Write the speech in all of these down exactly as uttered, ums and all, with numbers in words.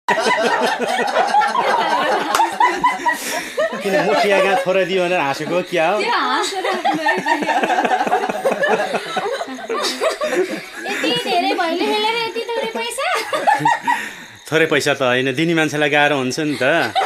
किन मुखिया कहाँ छोरा दियो भनेर हाँसेको क्या हो? थोरै पैसा त होइन, दिने मान्छेलाई गाह्रो हुन्छ नि त।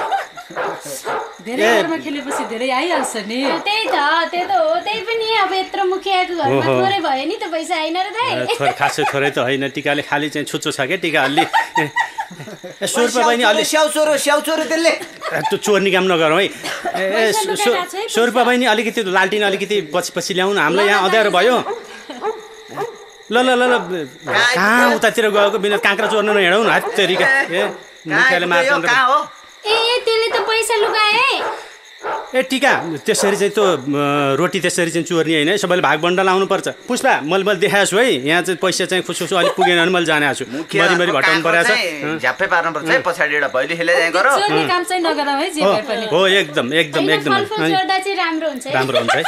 धेरै घरमा खेलेपछि धेरै आइहाल्छ नि। त्यही त, त्यो त हो। त्यही पनि अब यत्रो मुखियाको घरमा थोरै भयो नि त पैसा, होइन र दाइ? खासै थोरै त होइन, टिकाले खालि चाहिँ छुच्चो छ क्या टिका अलि। सौ रुपियाँ बहिनी अलि स्याउ चोरो स्याउ चोरो त्यसले त्यो चोर्ने काम नगरौँ है। ए सौ रुपियाँ बहिनी अलिकति लालटिन अलिकति पछि पछि ल्याउनु, हामीलाई यहाँ अँध्यारो भयो। ल ल ल ल कहाँ उतातिर गएको बिना काँक्रा चोर्नु नहिँडौँ न हत्तेरिका। ए मुखियाले मार्छ ए त्यसले त पैसा लुगाए। ए टिका त्यसरी चाहिँ त्यो रोटी त्यसरी चाहिँ चोर्ने होइन है, सबैले भागबन्डल आउनुपर्छ। पुष्पा मैले मैले देखाएको छु है, यहाँ चाहिँ पैसा चाहिँ खुसखुसु अलिक पुगेन भने मैले जाने छु। मरिमरि भटाउनु परेको छ, झ्याप्पै पार्नुपर्छ है। पछाडि एउटा भैली खेले जाँ गर। चोर्ने काम चाहिँ नगरौँ है, जे भए पनि। हो एकदम एकदम एकदम चोर्दा चाहिँ राम्रो हुन्छ है। राम्रो हुन्छ है।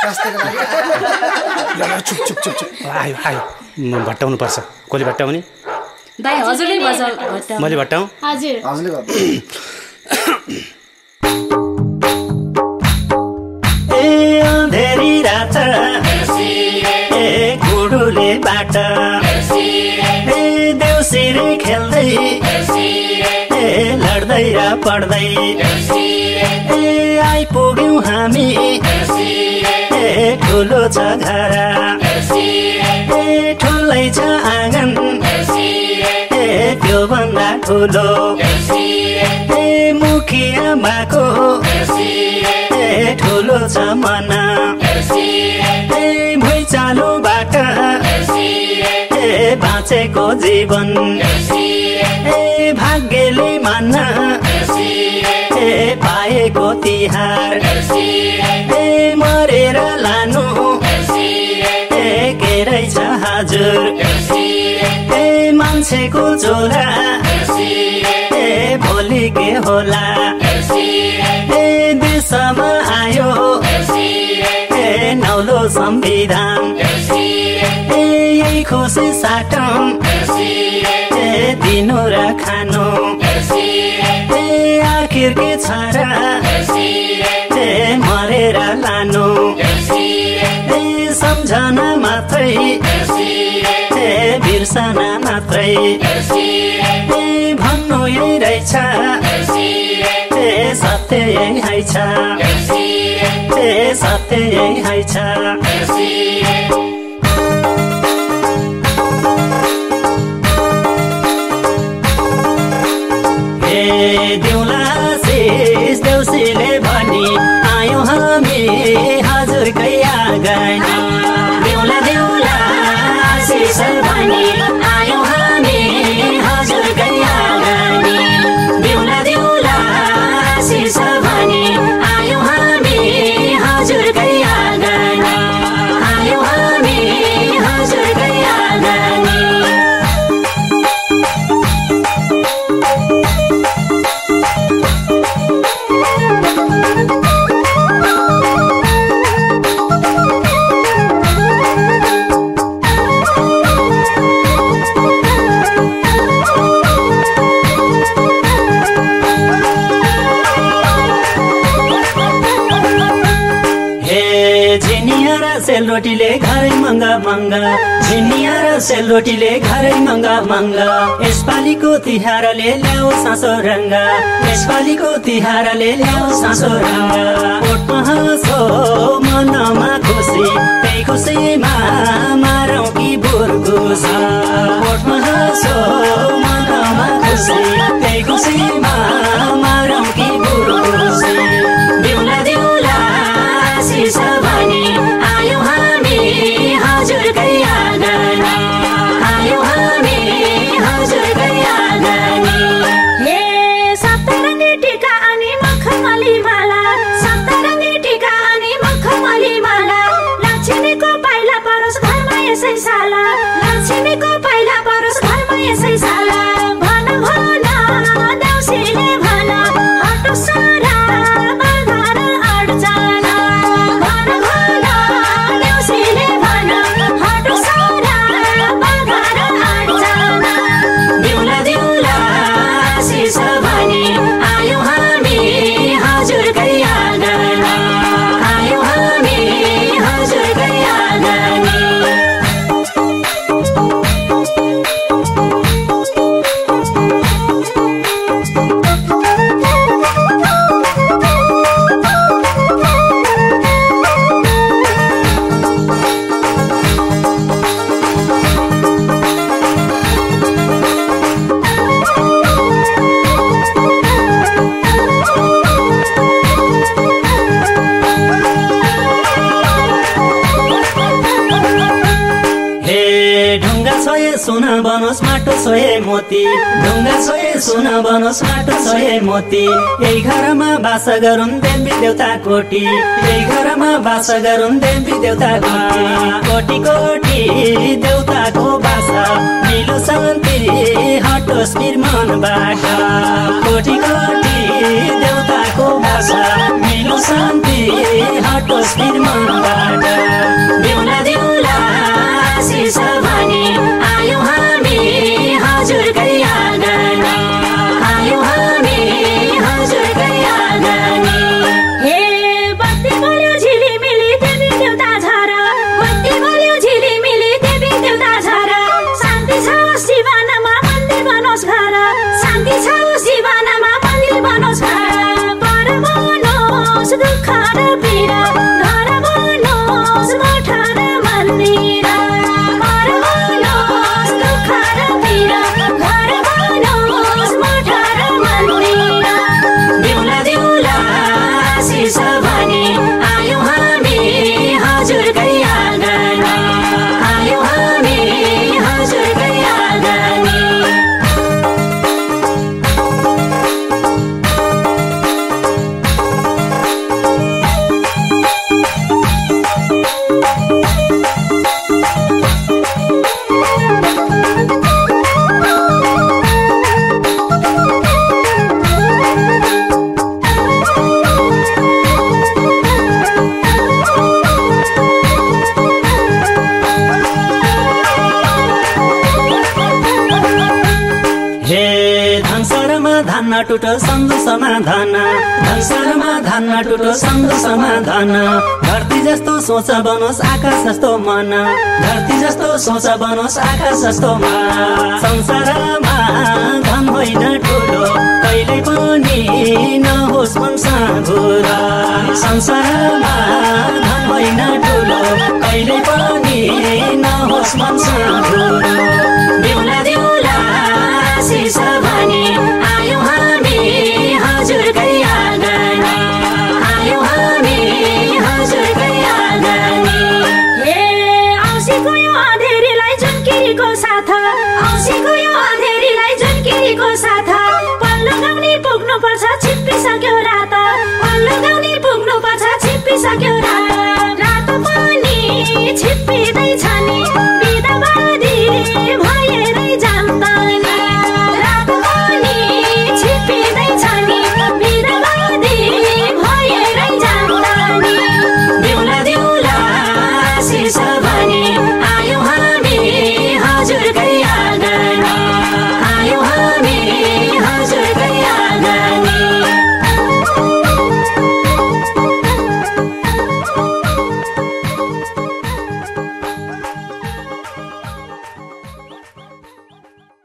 चुप चुप चुप चुप आयो आयो भट्टाउनु पर्छ। कसले भट्टाउने? दाइ हजुरले भट्टाउनु। मैले भट्टाउँ? हजुर हजुरले गर्नु। ए अँधेरी रात ए गुडुले बाटा ए देउसिरे खेल्दै ए लड्दै र पढ्दै ए आइपुग्यौँ हामी ए ठुलो छ घर ए ठुलै छ आँगन ए त्योभन्दा ठुलो ए मुखिया माको ए ठुलो छ मन ए भुइँचालोबाट ए बाँचेको जीवन ए भाग्यले मान्न ए पाएको तिहार ए मरेर लानु ए के रहेछ हजुर ए मान्छेको चोरा ए भोलि के होला ए देशमा आयो ए नौलो संविधान ए यही खुसी साटौँ ए दिनु र खानु ए आखिर के छ र ए मरेर लानु ए सम्झना मात्रै ए बिर्सना मात्रै ए भन्नु यही रहेछ ए सत्य यही हैछ ए सत्य यही हैछ ए देउला शेष देउसीले भनी आयौँ हामी हजुरकै आँगन देउला देउला शेष भनी आयौँ हामी हजुरकै आँगन देउला देउला शेष भनी आयौँ हामी हजुरकै आँगन आयौँ हामी हजुरकै आँगन सेलरोटीले घरै मंगा मंगा झिनिया र सेलरोटीले घरै मंगा मंगा यसपालिको तिहारले ल्याऊ साँचो रङ्गा यसपालिको तिहारले ल्याऊ साँचो रङ्गा ओठमा हाँसो मनमा खुसी त्यही खुसीमा मारौँ कि बुर्गुस ओठमा हाँसो मनमा खुसी त्यही खुसीमा मारौँ कि बुर्गुस देउला देउला शीश भनी आयौँ हामी हजुरकै आँगन आयौँ हामी हजुरकै आँगन हे सप्तरङ्गी टीका अनि मखमली माला सप्तरङ्गी टीका अनि मखमली माला लक्ष्मीको पाइला परोस् घरमा यसै साला लक्ष्मीको पाइला परोस् घरमा यसै साला भन भन सुन बनोस् माटो सोहे मोती ढुङ्गा सोहे सुन बनोस् माटो सोहे मोती यही घरमा बास गरून् देवी देवता कोटी यही घरमा बास गरून् देवी देवता कोटी कोटी कोटी देवताको बास मिलो शान्ति हटोस् निर्माणबाट कोटी कोटी देवताको बास मिलो शान्ति हटोस् निर्माणबाट देउला देउला आशिष भनी आयौँ हामी हजुरकै आँगनी आयौँ हामी हजुरकै आँगनी हे बत्ती बल्यो झिलिमिली देवी देवता झरा बत्ती बल्यो झिलिमिली देवी देवता झरा शान्ति छ शिवानामा मन्दिर बनोस् घर शान्ति छ शिवानामा मन्दिर बनोस् घर पर बनोस् दुःख र पीडा घर बनोस् मठ र मन्दिर पर बनोस् दुःख र पीडा घर बनोस् मठ र मन्दिर देउला देउला आशिष भनी आयौँ हामी हजुरकै आँगनी आयौँ हामी हजुरकै आँगनी धान टुटो सन्धु समाधान धनसरमा धान टुटो सन्धु समाधान धरती जस्तो सोच बनोस् आकाश जस्तो मन धरती जस्तो सोच बनोस् आकाश जस्तो मन संसारमा धन होइन ठुलो कहिले पनि नहोस् मन साँघुरो संसार